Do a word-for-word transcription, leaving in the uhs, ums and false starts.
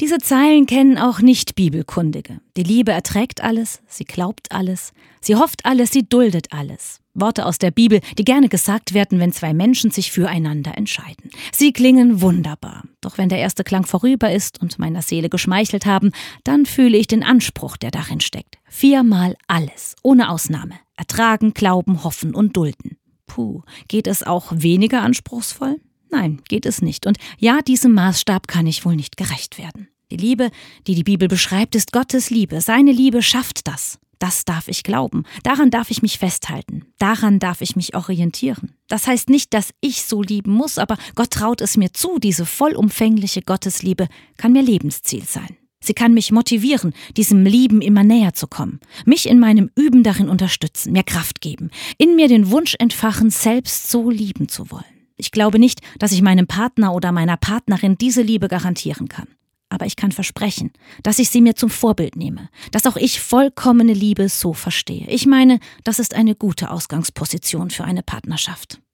Diese Zeilen kennen auch Nicht-Bibelkundige. Die Liebe erträgt alles, sie glaubt alles, sie hofft alles, sie duldet alles. Worte aus der Bibel, die gerne gesagt werden, wenn zwei Menschen sich füreinander entscheiden. Sie klingen wunderbar. Doch wenn der erste Klang vorüber ist und meiner Seele geschmeichelt haben, dann fühle ich den Anspruch, der darin steckt. Viermal alles, ohne Ausnahme. Ertragen, glauben, hoffen und dulden. Puh, geht es auch weniger anspruchsvoll? Nein, geht es nicht. Und ja, diesem Maßstab kann ich wohl nicht gerecht werden. Die Liebe, die die Bibel beschreibt, ist Gottes Liebe. Seine Liebe schafft das. Das darf ich glauben. Daran darf ich mich festhalten. Daran darf ich mich orientieren. Das heißt nicht, dass ich so lieben muss, aber Gott traut es mir zu. Diese vollumfängliche Gottesliebe kann mir Lebensziel sein. Sie kann mich motivieren, diesem Lieben immer näher zu kommen, mich in meinem Üben darin unterstützen, mir Kraft geben, in mir den Wunsch entfachen, selbst so lieben zu wollen. Ich glaube nicht, dass ich meinem Partner oder meiner Partnerin diese Liebe garantieren kann. Aber ich kann versprechen, dass ich sie mir zum Vorbild nehme, dass auch ich vollkommene Liebe so verstehe. Ich meine, das ist eine gute Ausgangsposition für eine Partnerschaft.